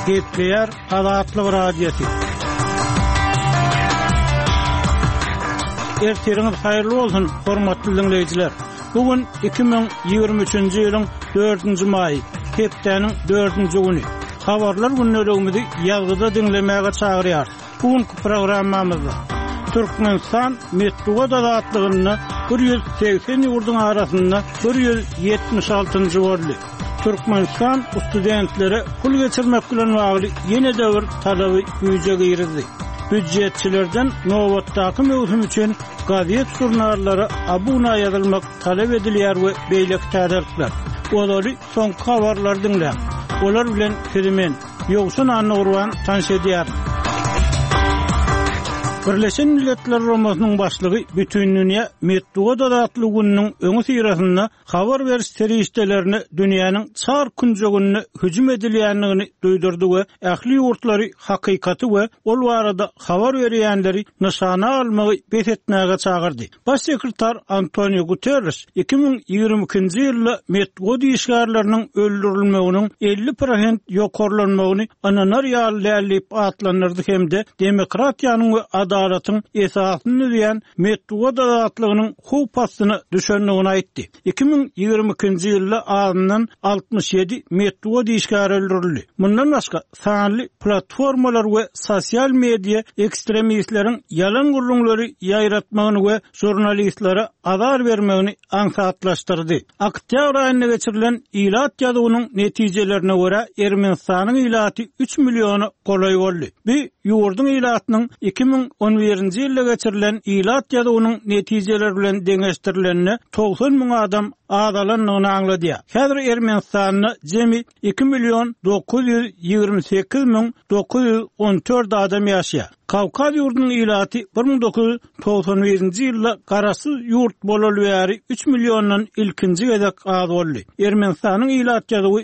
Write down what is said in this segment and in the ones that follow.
Gepleyer Azatlyk Radiosu. Erteriňiz haýyrly bolsun, hormatly dinleýijiler. Bugün 2023-nji ýylyň 4-nji maýy, hepdeniň 4-nji güni. Habarlar günlerimizi ýazgyda dinlemäge çagyrýar. Bugünkü programmamyzda Türkmenistan metrowat azatlygyny 180 ýurduň arasynda 176-njy boldy. Türkmenistan studentleri pul geçirmek bilen bagly ýene döwür talaby güýje girdi. Büdjetçilerden nowatdaky mewsum üçin gazet jurnallary abuna ýazylmak talep edilýär we beýlek täderler. Olary soňky habarlar dinlä. Olar bilen Ferimen ýogsun anny urwan tanış edýär. Birleşen Milletler Romasynyň başlygy bütün dünýä metrowat azatlygynyň öňü syrasynda habar beriş terişdelerini dünýäniň çar künjegini hüjüm edilýändigini duýdurdy we ähli ýurtlary hakykaty we ol barada habar berýänleri nyşana almagy besetmäge çagyrdy. Baş sekretar Antonio Guterres 2022-nji ýylda metrowat işgärleriniň öldürilmeginiň 50% ýokarlanmagyny ananarýal dälip atlanyrdy hemde demokratiýanyň we adalatyň esasyny diýen metrowat azatlygynyň howpasyny düşendigini aýtdy. 2022-nji ýylda azyndan 67 metrowat işgäri öldürildi. Mundan başga sanly platformalar we sosial media ekstremistleriň ýalan gurulmaları ýaýratmagyny we jurnalistlere azar bermegini aňsatlaşdyrdy. Oktyabr aýynda geçirilen ilat ýadygynyň netijelerine görä Ermenistanyň ilaty 3 miliony golay boldy. Bu ýurdun ilatynyň 2011-nji ýylda geçirilen ilat ýadygynyň netijeleri bilen deňeşdirilenine 90 000 adam adalanlygyny aňlady. Häzir Ermenistanyň jemi 2.928.914 adam ýaşaýar. Kavkaz ýurdunyň ilaty 1991-nji ýylda garasyz ýurt bolaly 3 milyondan ilkinji gezek az boldy. Ermenistanyň ilat ýadygy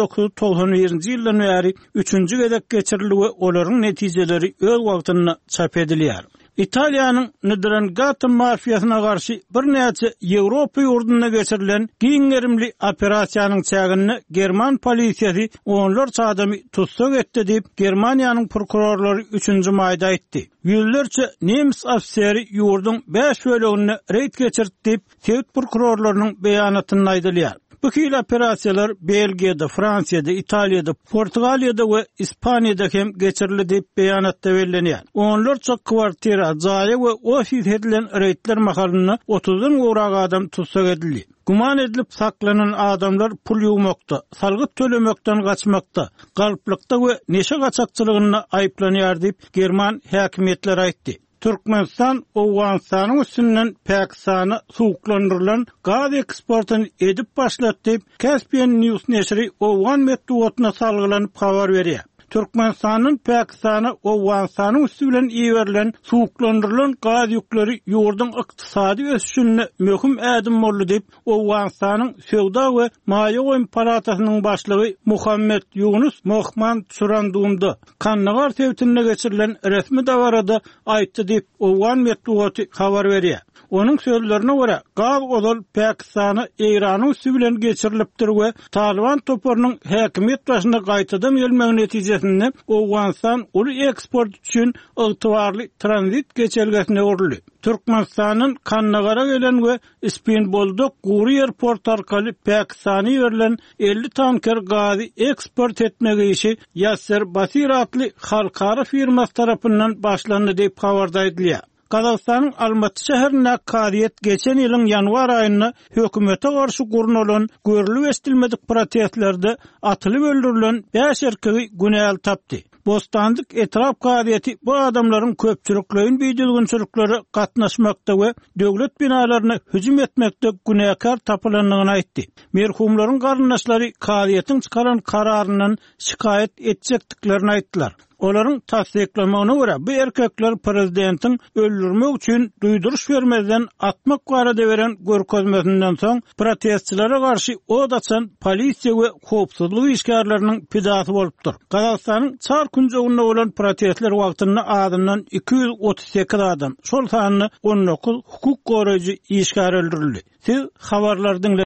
1991-nji ýyldan bäri 3-nji gezek geçirildi we olaryň netijeleri öz wagtynda çap edilýär. İtaliýanyň Ndrangheta mafiýasyna garşy bir näçe Ýewropa ýurduna geçirilen giňerimli operasiýanyň çägini German polisiýasy onlarça adamy tutsak etdi diýip Germaniýanyň prokurorlary 3-nji maýda aýtdy. Ýüzlerçe nemis ofiseri ýurdun 5 bölegini reýd geçirdi diýip Sowet prokurorlarynyň beýanatyny aýdylýar. Bu hil operasiýalar Belgiýada, Fransiýada, Italiýada, Portugaliýada we Ispaniýada hem geçirildi diýip beýanatda bellenýär. Onlarça kwartira, jaýy we ofis edilen reýtler mahalyny 30-dan gowrak adam tutsak edildi. Guman edilip saklanan adamlar pul ýuwmakda, salgyt tölemekden gaçmakda, galplykda we neşe gaçakçylygyna aýplanýar diýip German häkimetleri aýtdy. Türkmenistan Owganistanyň üstünden Pakistana suwuklandyrylan gaz eksportyny edip başlatdy diýip Caspian News neşri Owgan metrowatyna salgylanyp habar berýär. Türkmenistanyň Pakistana Owganistanyň üstü bilen iýerilen suwuklandyrylan gaz ýükleri ýurdun ykdysady ösüşine möhüm ädim boldy diýip Owganistanyň Sowda we Maýa goýum palatasynyň başlygy Muhammed Yunus Mohman Surandumdy Kannagar tewtine geçirilen resmi dawarada aýtdy diýip Owgan metrowaty habar berýär. Onun sözlerine göre gaz olal Pakistany Iranyň üstü bilen geçirilipdir we Taliban toparynyň häkimet başyna gaýtadan gelmegi netijesinde Owganistan uly eksport üçin ygtybarly tranzit geçergesine urildi. Türkmenistanyň Kannagara gelen we Ispinbolda Guri port arkaly Pakistana ýerilen 50 tanker gazy eksport etmegi işi Yasser Basir adly halkara firmasy tarapyndan başlandy diýip habarda edilýär. Kazakstanyň Almaty şäherine karyet geçen ýylyň ýanwar aýyna hökümete garşy gurulan görülip estilmedik protestlerde atylyp öldürilen 5 erkegi günäl tapdy. Bostandyk etraf karyeti bu adamlaryň köpçüliklerin beýdilginçilikleri gatnaşmakda we döwlet binalaryna hüjüm etmekde günäkar tapylandygyny aýtdy. Merhumlaryň garyndaşlary karyetiň çykaran kararyndan şikayet etjekdiklerini aýtdylar. Olaryň tasdiklamagyna görä bu erkekler prezidentiň öldürmek üçin duýduruş bermezden atmak barada beren görkezmesinden soň protestçilere garşy od açan polisiýa we howpsuzlyk işgärleriniň pidasy bolupdyr. Kazakstanyň çar künjeginde bolan protestler wagtynda adamdan 238 adam, şol sanyny 19 hukuk goraýjy işgär öldürildi. Siz habarlardan